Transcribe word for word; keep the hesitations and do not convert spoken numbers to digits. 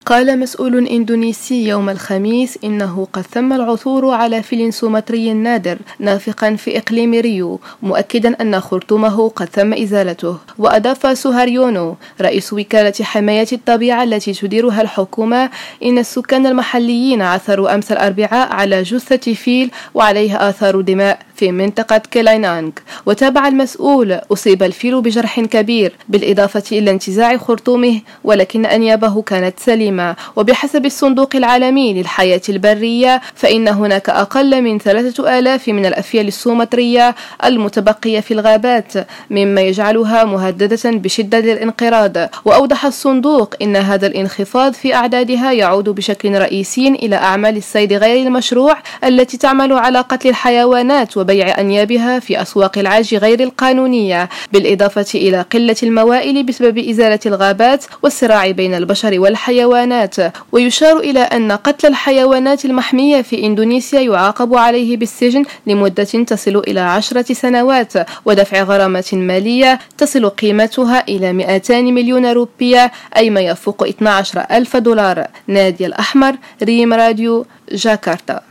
قال مسؤول إندونيسي يوم الخميس إنه قد تم العثور على فيل سومطري نادر نافقا في إقليم ريو، مؤكدا أن خرطومه قد تم إزالته. وأضاف سوهاريونو رئيس وكالة حماية الطبيعة التي تديرها الحكومة إن السكان المحليين عثروا أمس الأربعاء على جثة فيل وعليها آثار دماء في منطقة كيلاينانغ. وتابع المسؤول: أصيب الفيل بجرح كبير بالإضافة إلى انتزاع خرطومه، ولكن أنيابه كانت سليمة. وبحسب الصندوق العالمي للحياة البرية فإن هناك أقل من ثلاثة آلاف من الأفيال السومطرية المتبقية في الغابات، مما يجعلها مهددة بشدة للانقراض. وأوضح الصندوق إن هذا الانخفاض في أعدادها يعود بشكل رئيسي إلى أعمال الصيد غير المشروع التي تعمل على قتل الحيوانات وبيع أنيابها في أسواق العاج غير القانونية، بالإضافة إلى قلة الموائل بسبب إزالة الغابات والصراع بين البشر والحيوانات. ويشار إلى أن قتل الحيوانات المحمية في إندونيسيا يعاقب عليه بالسجن لمدة تصل إلى عشرة سنوات ودفع غرامة مالية تصل قيمتها إلى مئتين مليون روبية، أي ما يفوق اثني عشر ألف دولار. نادية الأحمر، ريم راديو، جاكرتا.